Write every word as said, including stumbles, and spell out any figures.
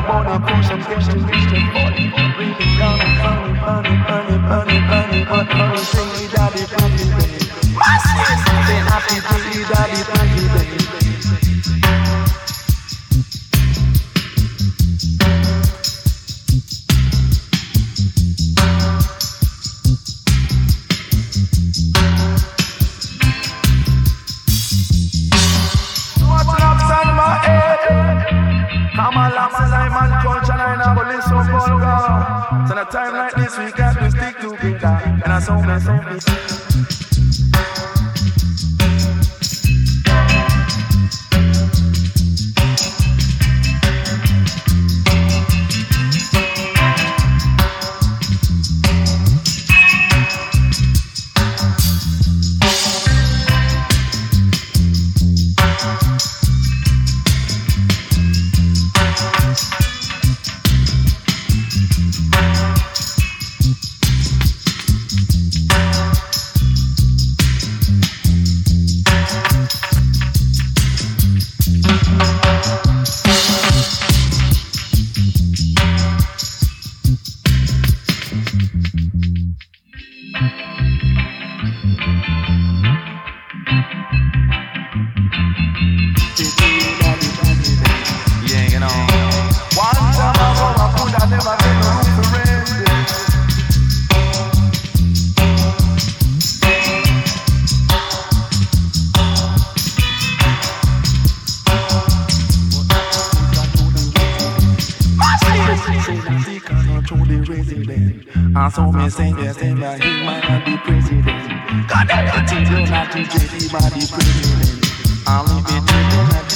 burning, pushing, pushing, pushing, burning, breathing down and burning, burning, burning, burning, burning, burning, burning, sing daddy, daddy, daddy. Say happy day, daddy, daddy, daddy. Come along, say I'm on culture and I never listen to vulgar. So in a time like this we got to stick together. And I saw me, saw me. I saw me saying yes, and that he might not be president. God, that thing you're not to J D by the president. I'll leave it to you.